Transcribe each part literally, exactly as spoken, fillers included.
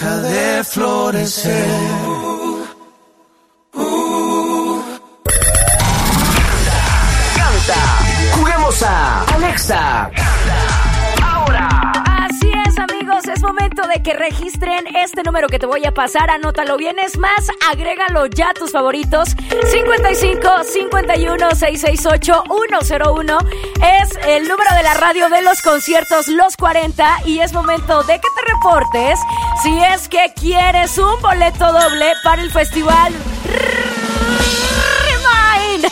deja de florecer. Canta, juguemos a Alexa. Ahora. Así es, amigos, es momento de que registren este número que te voy a pasar. Anótalo bien, es más, agrégalo ya a tus favoritos. cincuenta y cinco, cincuenta y uno, seiscientos sesenta y ocho, ciento uno es el número de la radio de los conciertos Los cuarenta y es momento de que te reportes si es que quieres un boleto doble para el festival Remind.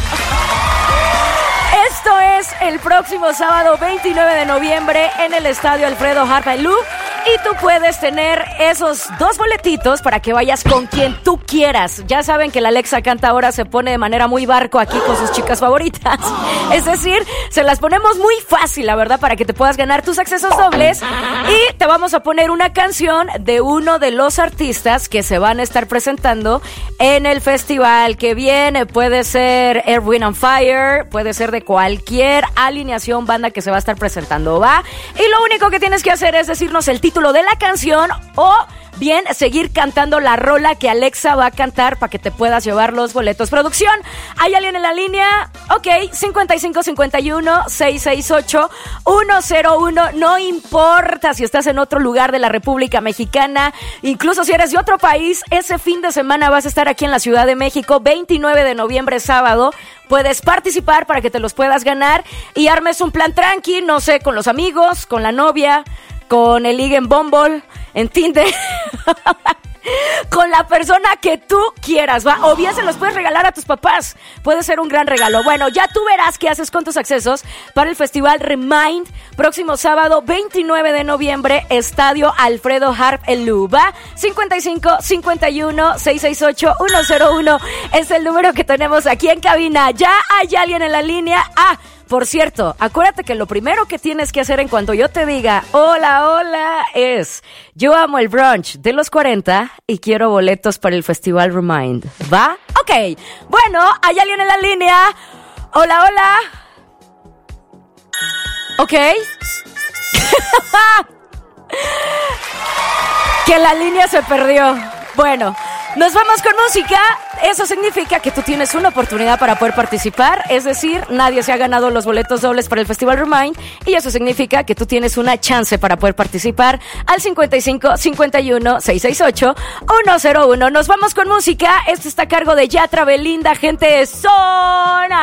Esto es el próximo sábado veintinueve de noviembre en el estadio Alfredo Harp Elú. Y tú puedes tener esos dos boletitos para que vayas con quien tú quieras. Ya saben que la Alexa Canta ahora se pone de manera muy barco aquí con sus chicas favoritas. Es decir, se las ponemos muy fácil, la verdad, para que te puedas ganar tus accesos dobles. Y te vamos a poner una canción de uno de los artistas que se van a estar presentando en el festival que viene. Puede ser Earth, Wind and Fire, puede ser de cualquier alineación, banda que se va a estar presentando, ¿va? Y lo único que tienes que hacer es decirnos el título de la canción o bien seguir cantando la rola que Alexa va a cantar para que te puedas llevar los boletos. Producción, ¿hay alguien en la línea? Ok, cincuenta y cinco, cincuenta y uno, seiscientos sesenta y ocho, ciento uno. No importa si estás en otro lugar de la República Mexicana, incluso si eres de otro país, ese fin de semana vas a estar aquí en la Ciudad de México, veintinueve de noviembre, sábado. Puedes participar para que te los puedas ganar y armes un plan tranqui, no sé, con los amigos, con la novia, con el ligue en Bumble, en Tinder, con la persona que tú quieras, ¿va? O bien se los puedes regalar a tus papás. Puede ser un gran regalo. Bueno, ya tú verás qué haces con tus accesos para el Festival Remind, próximo sábado veintinueve de noviembre, Estadio Alfredo Harp Elú, ¿va? cincuenta y cinco, cincuenta y uno, seiscientos sesenta y ocho, ciento uno es el número que tenemos aquí en cabina. ¿Ya hay alguien en la línea? Ah, por cierto, acuérdate que lo primero que tienes que hacer en cuanto yo te diga hola, hola, es yo amo el brunch de los cuarenta y quiero boletos para el Festival Remind, ¿va? Ok, bueno, ¿hay alguien en la línea? Hola, hola. Ok. Que la línea se perdió. Bueno, nos vamos con música. Eso significa que tú tienes una oportunidad para poder participar. Es decir, nadie se ha ganado los boletos dobles para el Festival Remind. Y eso significa que tú tienes una chance para poder participar al cincuenta y cinco, cincuenta y uno, seiscientos sesenta y ocho, ciento uno. Nos vamos con música. Esto está a cargo de Yatra, Belinda, gente de Zona.